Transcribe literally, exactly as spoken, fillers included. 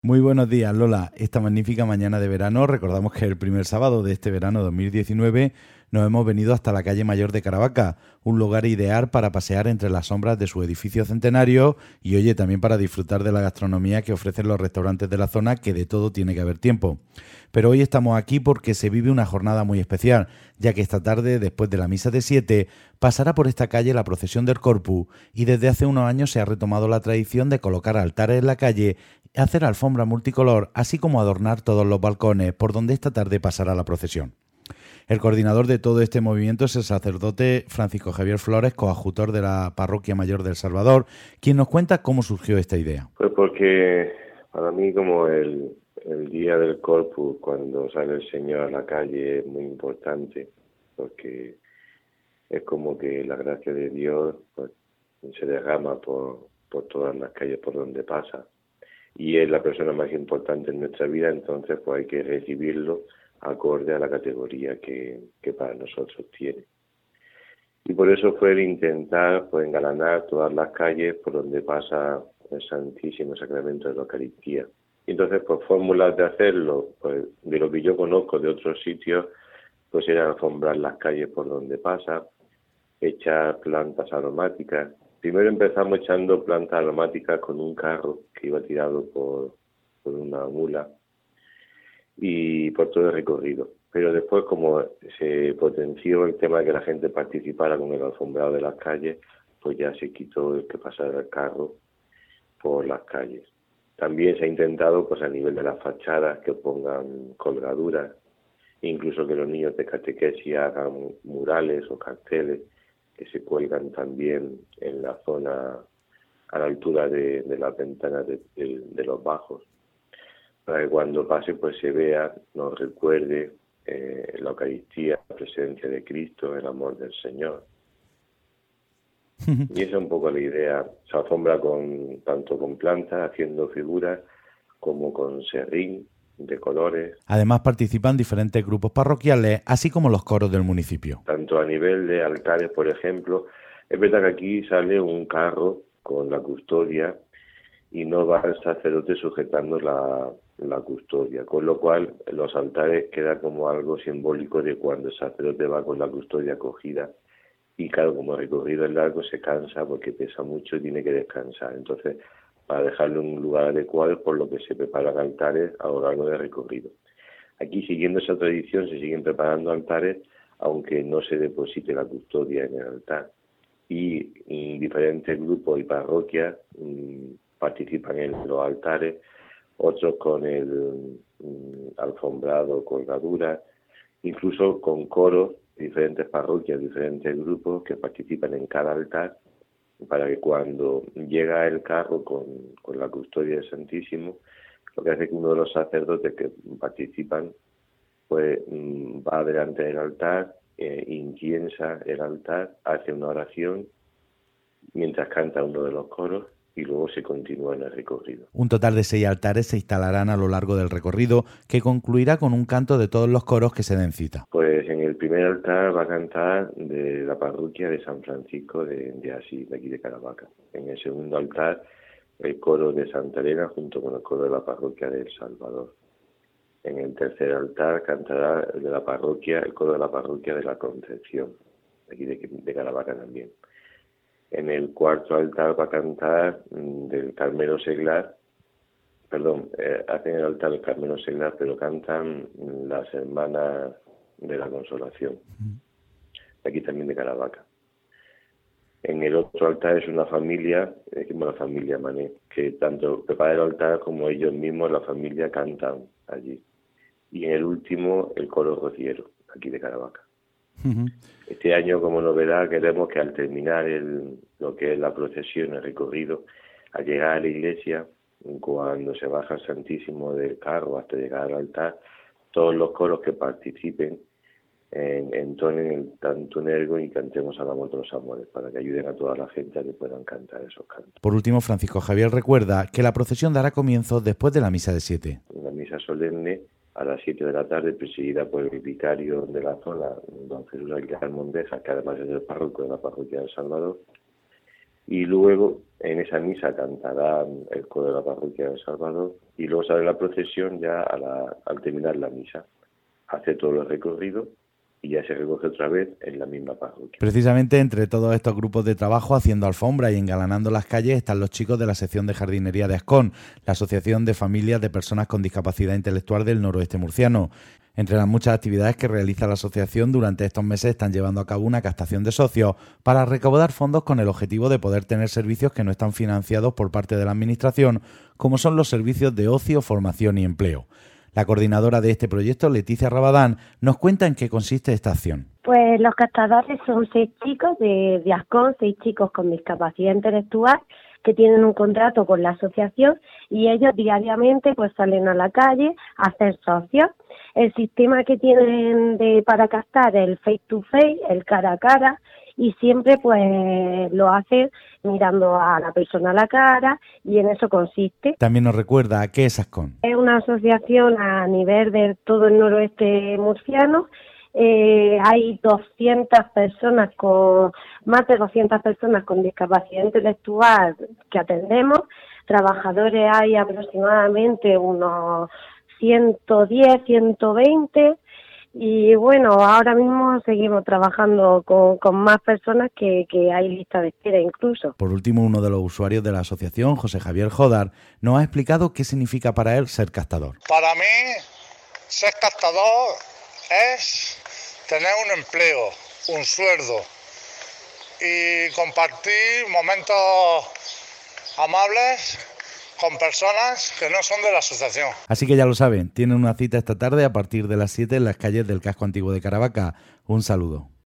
Muy buenos días, Lola. Esta magnífica mañana de verano, recordamos que el primer sábado de este verano dos mil diecinueve nos hemos venido hasta la calle Mayor de Caravaca, un lugar ideal para pasear entre las sombras de su edificio centenario y, oye, también para disfrutar de la gastronomía que ofrecen los restaurantes de la zona, que de todo tiene que haber tiempo. Pero hoy estamos aquí porque se vive una jornada muy especial, ya que esta tarde, después de la misa de siete, pasará por esta calle la procesión del Corpus y desde hace unos años se ha retomado la tradición de colocar altares en la calle, hacer alfombra multicolor, así como adornar todos los balcones por donde esta tarde pasará la procesión. El coordinador de todo este movimiento es el sacerdote Francisco Javier Flores, coadjutor de la Parroquia Mayor del Salvador, quien nos cuenta cómo surgió esta idea. Pues porque para mí como el, el día del Corpus, cuando sale el Señor a la calle, es muy importante, porque es como que la gracia de Dios pues, se derrama por, por todas las calles por donde pasa. Y es la persona más importante en nuestra vida, entonces pues hay que recibirlo acorde a la categoría que, que para nosotros tiene. Y por eso fue el intentar pues engalanar todas las calles por donde pasa el Santísimo Sacramento de la Eucaristía. Y entonces, por fórmulas de hacerlo, pues de lo que yo conozco de otros sitios, pues era alfombrar las calles por donde pasa, echar plantas aromáticas. Primero empezamos echando plantas aromáticas con un carro que iba tirado por, por una mula y por todo el recorrido. Pero después, como se potenció el tema de que la gente participara con el alfombrado de las calles, pues ya se quitó el que pasara el carro por las calles. También se ha intentado, pues a nivel de las fachadas, que pongan colgaduras, incluso que los niños de catequesis hagan murales o carteles que se cuelgan también en la zona a la altura de, de las ventanas de, de, de los bajos, para que cuando pase pues se vea, nos recuerde eh, la Eucaristía, la presencia de Cristo, el amor del Señor. Y esa es un poco la idea. Se alfombra con, tanto con plantas, haciendo figuras, como con serrín de colores. Además participan diferentes grupos parroquiales, así como los coros del municipio. Tanto a nivel de altares, por ejemplo, es verdad que aquí sale un carro con la custodia y no va el sacerdote sujetando la, la custodia, con lo cual los altares queda como algo simbólico de cuando el sacerdote va con la custodia cogida. Y claro, como el recorrido es largo, se cansa porque pesa mucho y tiene que descansar. Entonces, para dejarlo en un lugar adecuado, es por lo que se preparan altares a lo largo del recorrido. Aquí, siguiendo esa tradición, se siguen preparando altares, aunque no se deposite la custodia en el altar. Y, y diferentes grupos y parroquias mmm, participan en los altares, otros con el mmm, alfombrado, colgaduras, incluso con coros, diferentes parroquias, diferentes grupos que participan en cada altar, para que cuando llega el carro con, con la custodia del Santísimo, lo que hace que uno de los sacerdotes que participan pues va delante del altar, eh, inciensa el altar, hace una oración mientras canta uno de los coros y luego se continúa en el recorrido. Un total de seis altares se instalarán a lo largo del recorrido, que concluirá con un canto de todos los coros que se den cita. Pues en el primer altar va a cantar de la parroquia de San Francisco de, de Asís, de aquí de Caravaca. En el segundo altar, el coro de Santa Elena junto con el coro de la parroquia de El Salvador. En el tercer altar cantará el de la parroquia, el coro de la parroquia de la Concepción, de aquí de, de Caravaca también. En el cuarto altar va a cantar mmm, del Carmelo Seglar, perdón, eh, hacen el altar del Carmelo Seglar, pero cantan mmm, las hermanas de la Consolación, de aquí también de Caravaca. En el otro altar es una familia, decimos la familia Mané, que tanto prepara el altar como ellos mismos, la familia, cantan allí. Y en el último, el coro rociero, aquí de Caravaca. Uh-huh. Este año, como novedad, queremos que al terminar el, lo que es la procesión, el recorrido, al llegar a la iglesia, cuando se baja el Santísimo del carro hasta llegar al altar, todos los coros que participen en, entonen el Tantum Ergo y cantemos al amor de los amores, para que ayuden a toda la gente a que puedan cantar esos cantos. Por último, Francisco Javier recuerda que la procesión dará comienzo después de la misa de siete. Una misa solemne a las siete de la tarde, presidida por el vicario de la zona, don Jesús Aguilar Mondeja, que además es el párroco de la parroquia del Salvador. Y luego en esa misa cantará el coro de la parroquia del Salvador y luego sale la procesión ya a la, al terminar la misa. Hace todos los recorridos y ya se recoge otra vez en la misma parroquia. Precisamente entre todos estos grupos de trabajo haciendo alfombra y engalanando las calles están los chicos de la sección de jardinería de Ascón, la Asociación de Familias de Personas con Discapacidad Intelectual del Noroeste Murciano. Entre las muchas actividades que realiza la asociación durante estos meses están llevando a cabo una captación de socios para recaudar fondos con el objetivo de poder tener servicios que no están financiados por parte de la Administración, como son los servicios de ocio, formación y empleo. La coordinadora de este proyecto, Leticia Rabadán, nos cuenta en qué consiste esta acción. Pues los captadores son seis chicos de, de Ascón, seis chicos con discapacidad intelectual que tienen un contrato con la asociación y ellos diariamente pues salen a la calle a hacer socios. El sistema que tienen de para captar es el face to face, el cara a cara, y siempre pues lo hacen mirando a la persona a la cara y en eso consiste. También nos recuerda a qué es Ascón. Es una asociación a nivel de todo el noroeste murciano. Eh, hay doscientas personas con, más de doscientas personas con discapacidad intelectual que atendemos. Trabajadores hay aproximadamente unos ciento diez, ciento veinte. Y bueno, ahora mismo seguimos trabajando con, con más personas que, que hay lista de espera incluso. Por último, uno de los usuarios de la asociación, José Javier Jodar, nos ha explicado qué significa para él ser captador. Para mí, ser captador es tener un empleo, un sueldo y compartir momentos amables con personas que no son de la asociación. Así que ya lo saben, tienen una cita esta tarde a partir de las siete en las calles del casco antiguo de Caravaca. Un saludo.